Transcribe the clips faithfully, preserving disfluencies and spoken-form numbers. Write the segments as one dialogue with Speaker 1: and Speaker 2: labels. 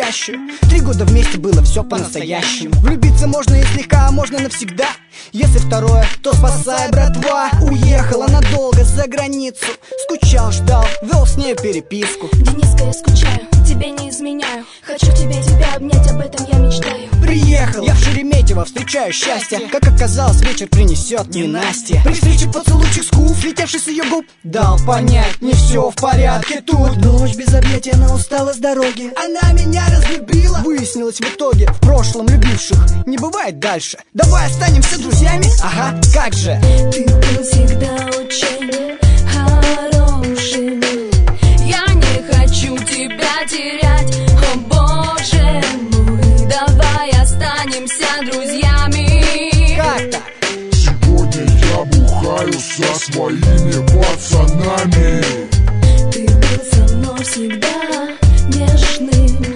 Speaker 1: настоящую. Три года вместе было все по-настоящему. Влюбиться можно и слегка, а можно навсегда. Если второе, то спасай, братва. Уехала надолго за границу. Скучал, ждал, вел с ней переписку.
Speaker 2: Дениска, я скучаю, тебе не изменяю. Хочу к тебе, тебя обнять, об этом я мечтаю.
Speaker 1: Приехал, я в Шереметьево, встречаю счастье. Как оказалось, вечер принесет ненастье. При встрече поцелуйчик с губ, летевший с ее губ, дал понять, не все в порядке тут. Ночь без объятия, она устала с дороги. Она меня разлюбила. Выяснилось в итоге, в прошлом любивших не бывает дальше. Давай останемся друзьями? Ага, как же.
Speaker 2: Ты был всегда очень хорошим. Я не хочу тебя терять, о боже мой. Давай останемся друзьями.
Speaker 1: Как так?
Speaker 3: Сегодня я бухаю со своими пацанами.
Speaker 2: Ты был со мной всегда нежным.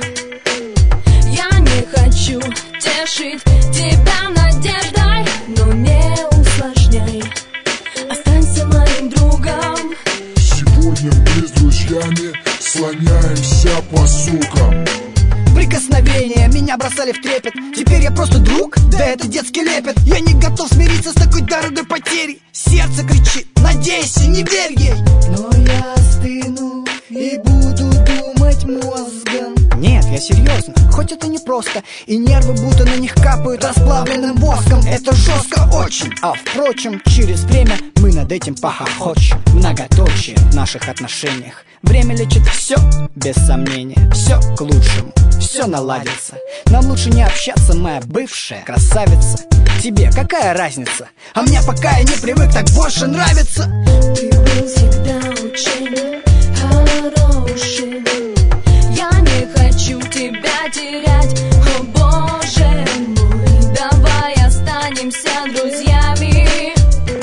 Speaker 2: Я не хочу тешить тебя надеждой, но не усложняй. Останься моим другом.
Speaker 3: Сегодня мы с друзьями слоняемся по сукам.
Speaker 1: Прикосновения меня бросали в трепет. Теперь я просто друг? Да это детский лепет. Я не готов смириться с такой дорогой потерей. Сердце кричит, надейся, не верь ей. Но я остыну и буду думать мозгом. Нет, я серьезно, хоть это не просто. И нервы будто на них капают расплавленным воском. Это жестко очень. А впрочем, через время мы над этим похохочем. Многоточие в наших отношениях. Время лечит все, без сомнения. Все к лучшему, все наладится. Нам лучше не общаться, моя бывшая красавица. Тебе какая разница? А мне пока я не привык, так больше нравится.
Speaker 2: Ты был всегда очень хорошим. Я не хочу тебя терять, о боже мой. Давай останемся друзьями.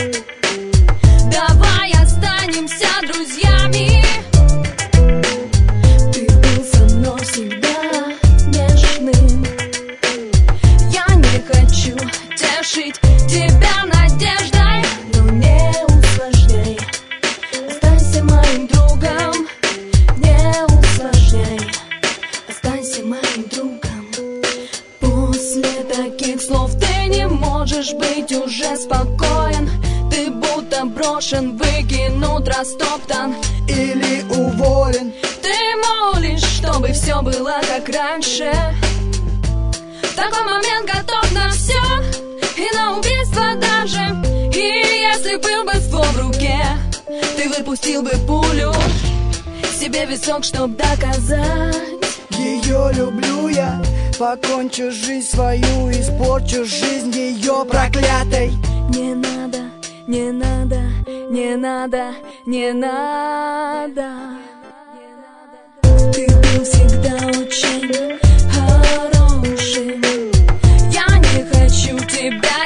Speaker 2: Давай останемся друзьями. Ты был со мной всегда нежным. Я не хочу тешить тебя надеждой, но не усложняй. Останься моим другом. Не усложняй. Останься моим другом. После таких слов ты не можешь быть уже спокоен. Ты будто брошен, выкинут, растоптан
Speaker 1: Или уволен.
Speaker 2: Ты молишь, чтобы все было как раньше. В такой момент готов на все, и на убийство даже. И если был бы ствол в руке, ты выпустил бы пулю себе в висок, чтоб доказать.
Speaker 1: Ее люблю я, покончу жизнь свою, испорчу жизнь ее проклятой.
Speaker 2: Не надо, не надо, не надо, не надо. Ты был всегда очень хорошим. Я не хочу тебя